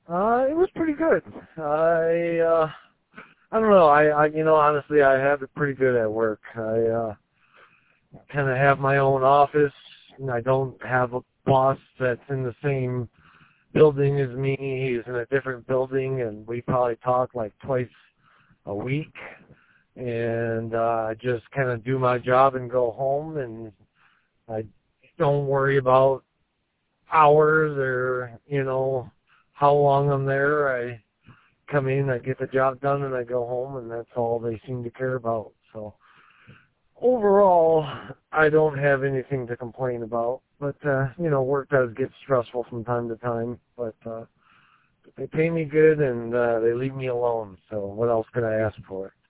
It was pretty good. I don't know. Honestly, I have it pretty good at work. I kind of have my own office, and I don't have a boss that's in the same building as me. He's in a different building, and we probably talk like twice a week. And I just kind of do my job and go home, and I don't worry about hours or, how long I'm there. I come in, I get the job done, and I go home, and that's all they seem to care about. So overall, I don't have anything to complain about. But, work does get stressful from time to time. But they pay me good, and they leave me alone. So what else could I ask for?